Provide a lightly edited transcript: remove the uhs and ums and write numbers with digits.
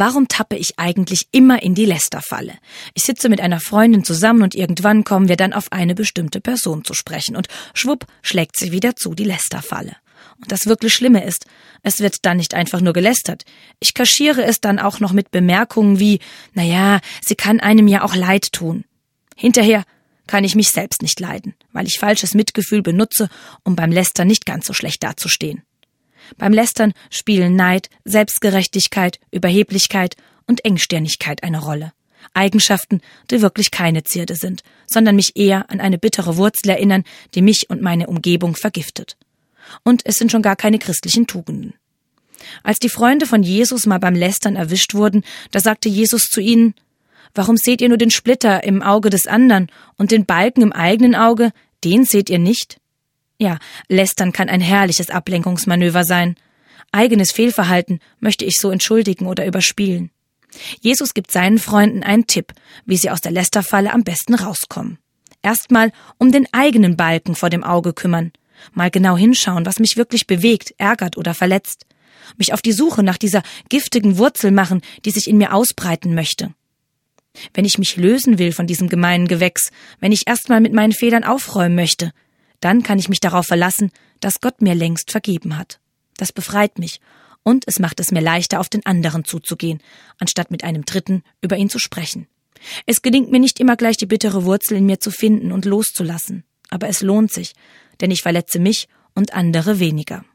Warum tappe ich eigentlich immer in die Lästerfalle? Ich sitze mit einer Freundin zusammen und irgendwann kommen wir dann auf eine bestimmte Person zu sprechen und schwupp schlägt sie wieder zu, die Lästerfalle. Und das wirklich Schlimme ist, es wird dann nicht einfach nur gelästert. Ich kaschiere es dann auch noch mit Bemerkungen wie, naja, sie kann einem ja auch leid tun. Hinterher kann ich mich selbst nicht leiden, weil ich falsches Mitgefühl benutze, um beim Lästern nicht ganz so schlecht dazustehen. Beim Lästern spielen Neid, Selbstgerechtigkeit, Überheblichkeit und Engstirnigkeit eine Rolle. Eigenschaften, die wirklich keine Zierde sind, sondern mich eher an eine bittere Wurzel erinnern, die mich und meine Umgebung vergiftet. Und es sind schon gar keine christlichen Tugenden. Als die Freunde von Jesus mal beim Lästern erwischt wurden, da sagte Jesus zu ihnen: Warum seht ihr nur den Splitter im Auge des anderen und den Balken im eigenen Auge, den seht ihr nicht? Ja, Lästern kann ein herrliches Ablenkungsmanöver sein. Eigenes Fehlverhalten möchte ich so entschuldigen oder überspielen. Jesus gibt seinen Freunden einen Tipp, wie sie aus der Lästerfalle am besten rauskommen. Erstmal um den eigenen Balken vor dem Auge kümmern. Mal genau hinschauen, was mich wirklich bewegt, ärgert oder verletzt. Mich auf die Suche nach dieser giftigen Wurzel machen, die sich in mir ausbreiten möchte. Wenn ich mich lösen will von diesem gemeinen Gewächs, wenn ich erstmal mit meinen Fehlern aufräumen möchte, dann kann ich mich darauf verlassen, dass Gott mir längst vergeben hat. Das befreit mich und es macht es mir leichter, auf den anderen zuzugehen, anstatt mit einem Dritten über ihn zu sprechen. Es gelingt mir nicht immer gleich, die bittere Wurzel in mir zu finden und loszulassen, aber es lohnt sich, denn ich verletze mich und andere weniger.